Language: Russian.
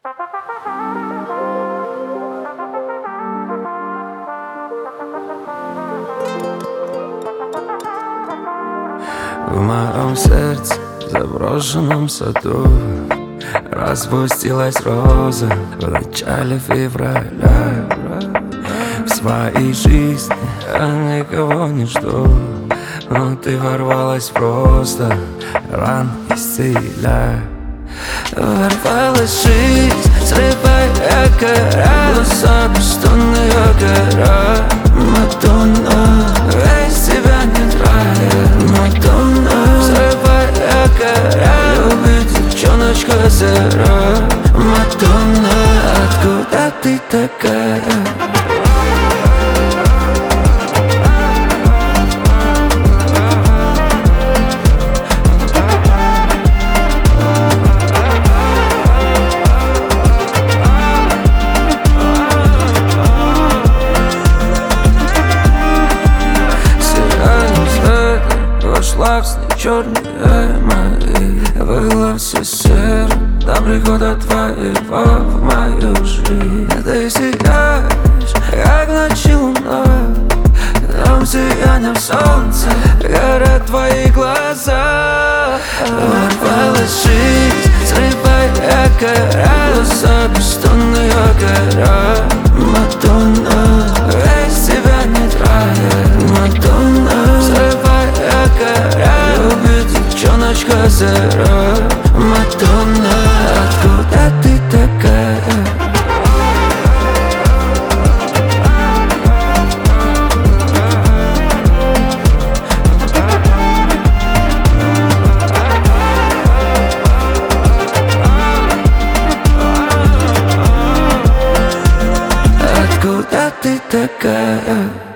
В моем сердце, в заброшенном саду, распустилась роза в начале февраля. В своей жизни я никого не жду, но ты ворвалась просто, ран исцеляя. Ворвалась жизнь, срывая кора, глаза пустынная гора. Мадонна, весь тебя не драет. Мадонна, срывая кора, любит девчоночка зара. Мадонна, откуда ты такая? Вошла в сны черные мои, было все серо до прихода твоего в мою жизнь. Ты сияешь, как ночи луна, там сиянием солнца горят твои глаза. Ворвалась жизнь, срывая кора, глаза бессонная гора. Мадонна, весь тебя не драет. Мадонна, срывая кора, любит девчоночка зара. Мадонна, откуда ты такая? Откуда ты такая?